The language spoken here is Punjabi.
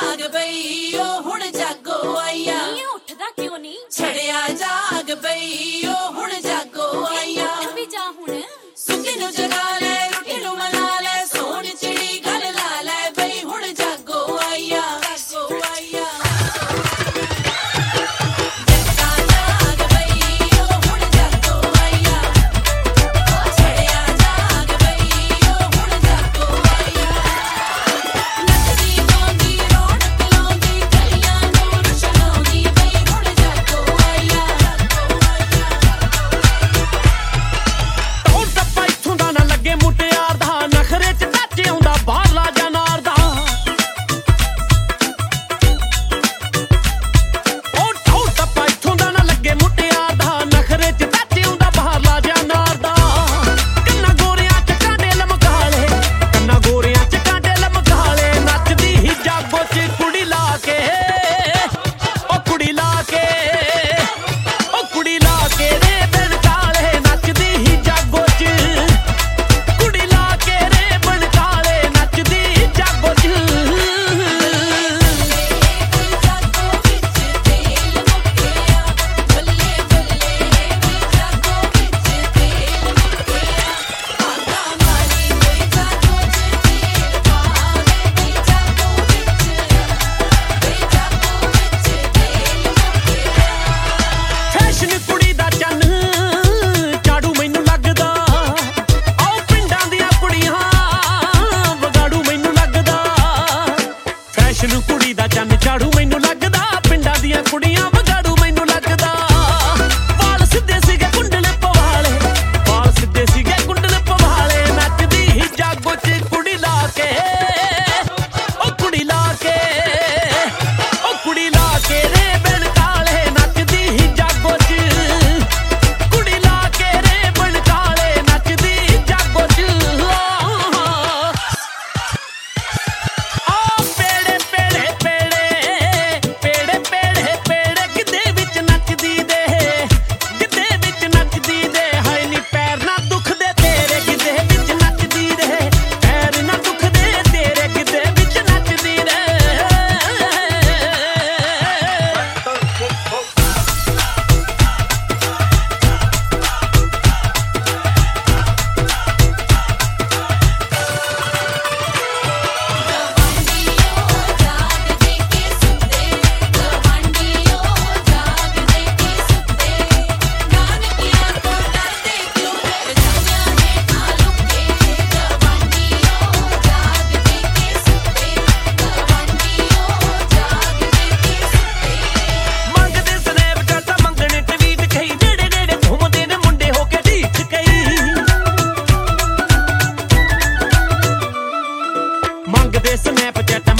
ਜਾਗ ਬਈ ਓ ਹੁਣ ਜਾਗੋ ਆਈਆ ਨੀ ਉੱਠਦਾ ਕਿਉਂ ਨਹੀਂ ਛੜਿਆ ਜਾਗ ਬਈ ਓ ਹੁਣ ਜਾਗੋ ਆਈਆ ਉੱਠ ਵੀ ਜਾ ਹੁਣ ਸੁੱਤੀ ਨੂੰ ਜਗਾ ਲੈ ਰੋਟੀ ਨੂੰ ਮਨਾ ਲੈ ਸੋਹਣ ਚਿੜੀ ਗੱਲ ਲਾ ਲੈ ਬਈ ਹੁਣ ਜਾਗੋ ਆਈਆ ਜਾਗੋ ਆਈਆ ਕੁੜੀ ਦਾ ਚੰਨ ਝਾੜੂ ਮੈਨੂੰ ਲੱਗਦਾ ਪਿੰਡਾਂ ਦੀਆਂ ਕੁੜੀਆਂ ਵਗਾੜੂ ਮੈਨੂੰ ਲੱਗਦਾ ਵਾਲ ਸਿੱਧੇ ਸੀਗੇ ਕੁੰਡਲੇ ਪਵਾਲੇ ਵਾਲ ਸਿੱਧੇ ਸੀਗੇ ਕੁੰਡਲੇ ਪਵਾਲੇ ਨੱਚਦੀ ਹੀ ਜਾਗੋ ਚ ਕੁੜੀ ਲਾ ਕੇ ਉਹ ਕੁੜੀ ਲਾ ਕੇ ਉਹ ਕੁੜੀ ਲਾ ਕੇ ਰੇ ਬਣ ਕਾਲੇ ਨੱਚਦੀ ਹੀ ਜਾਗੋ ਚ ਕੁੜੀ ਲਾ ਕੇ ਰੇ ਬਣ ਕਾਲੇ ਨੱਚਦੀ ਜਾਗੋ ਚ ਮੰਗਦੇ ਸਨੈਪਚੈਟ